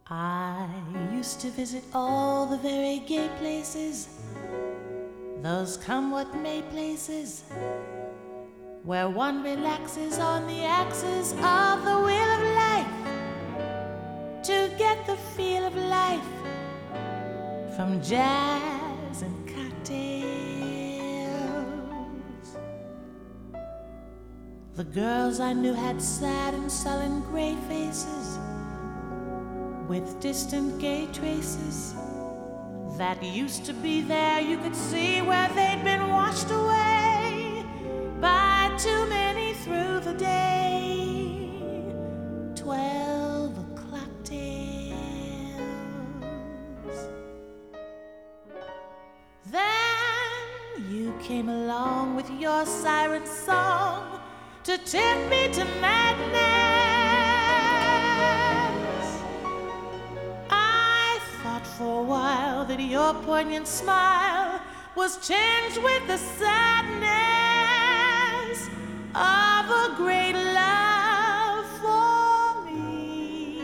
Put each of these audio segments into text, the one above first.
I used to visit all the very gay places, those come what may places, where one relaxes on the axis of the wheel of life to get the feel of life from jazz and cocktails. The girls I knew had sad and sullen gray faces with distant gay traces that used to be there. You could see where they'd been washed away by too many through the day. 12 o'clock tales. Then you came along with your siren song to tempt me to madness. For a while that your poignant smile was tinged with the sadness of a great love for me.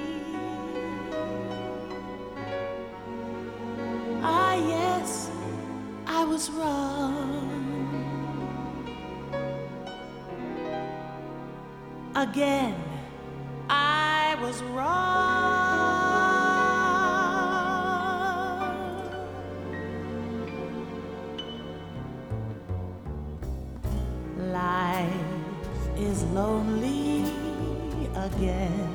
Ah, yes, I was wrong. Again, I was wrong. Life is lonely again,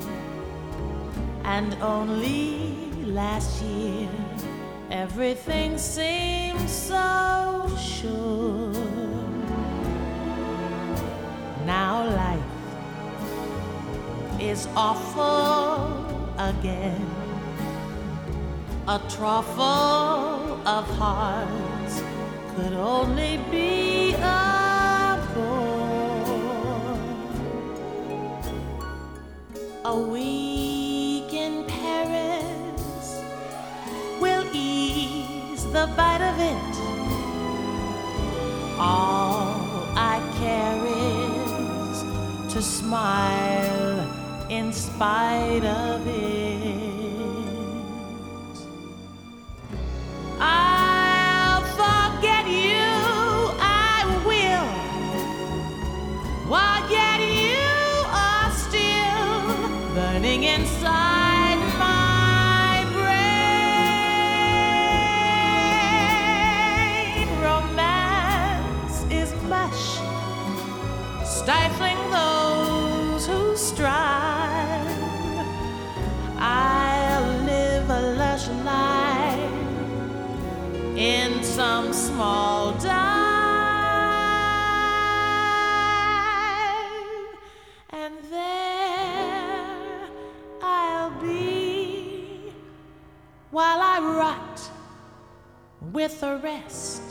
and only last year everything seemed so sure. Now life is awful again, a trough full of hearts could only be a week in Paris will ease the bite of it. All I care is to smile in spite of it. I'll forget you, I will, while yet you are still burning inside my brain. Romance is mush, stifling those who strive. I'll live a lush life in some small dive, and there I'll be while I rot with the rest.